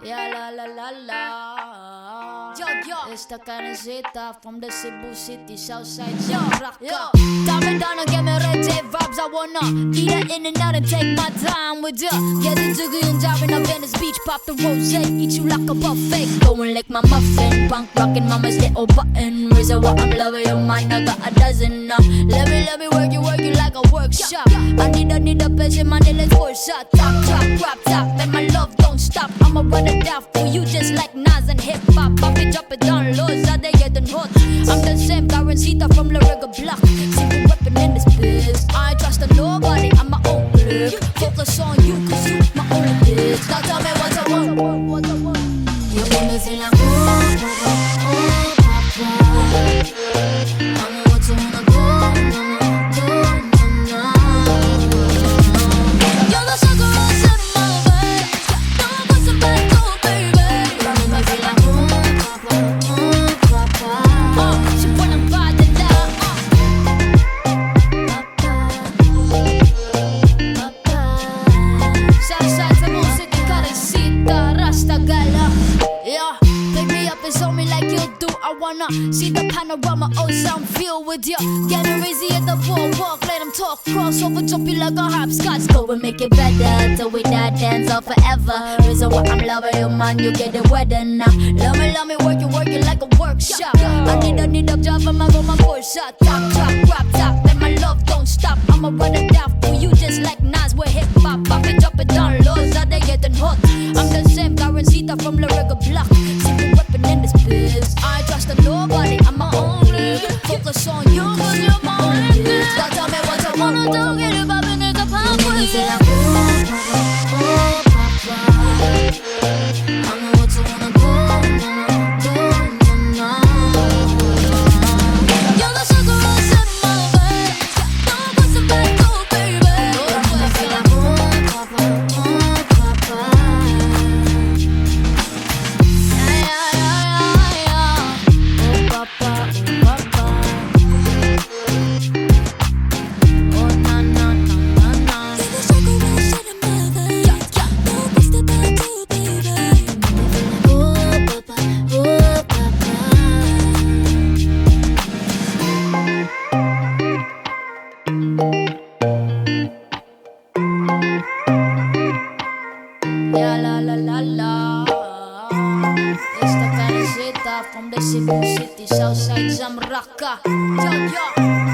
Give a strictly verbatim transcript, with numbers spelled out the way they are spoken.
Yeah, la la la la. Yo, yo. It's the Canacita from the Cebu City, Southside, yo, yo. Dame down and give me red tape vibes. I wanna eat it in and out and take my time with ya. Get into and driving up Venice Beach, pop the rose, eat you like a buffet. Going like my muffin, punk rockin' mama's little button. Reason why I'm loving your mind, I got a dozen now. Let me, let me work you, work you like a workshop. I need, I need a pleasure, money, let's for a shot. Top, top, crop top, and my love don't stop. I'ma run it down for you just like Nas and hip hop. Pop it, drop it down low, so they get the hot. I'm the same Karencita from La Rega Block. Secret weapon in this biz. I ain't trusting nobody, I'm my own clique. Focus on you, cause you my only bitch. Now tell me what I want, what I want. You make me feel like oh, oh, oh, papa. I know what you wanna do, do, do, do, do. You're the sugar rush in my way. Don't put some back to baby. You make me feel like oh, papa, oh, papa. Oh, she wanna buy the love, uh. Papa, Southside, Cebu City, Canacita, Rasta Gala. Yeah, pick me up and show me like you do. I wanna see the panorama, oh, some feel with you. Getting crazy at the boardwalk, let them talk. Cross over, jump you like a hopscotch. Go and make it better, till we not dance off forever. Reason why I'm loving you, man, you get it wetter now. Love me, love me, work you, work you like a workshop. I need a, need a job, I'ma go my four shot. Top, top, crop top, and my love don't stop. I'ma run it down for you just like Nas with hip hop. Pop it, drop it down low, so they getting hot. I'm the same Karencita from La Rega Block. Secret weapon in this biz. I ain't trusting nobody, I'm my own league. Focus on you, cause you're my only bitch. Now tell me what you wanna do, get it poppin', nigga, pop with it. Oh, papa, I know what you wanna do, do, do, do. You're the sugar rush in my way. Don't put some back to baby. You make me feel like oh, papa, oh, papa. Yeah, yeah, yeah, yeah. Oh, papa, oh, papa. Oh, na, na, na, na, na. You're the sugar rush in my way. Yeah, yeah. Don't put some back to baby. Oh, papa, oh, papa. Yeah, la la la la. It's the Canacita from the Cebu City, Southside, Zamraka. Yo, yo.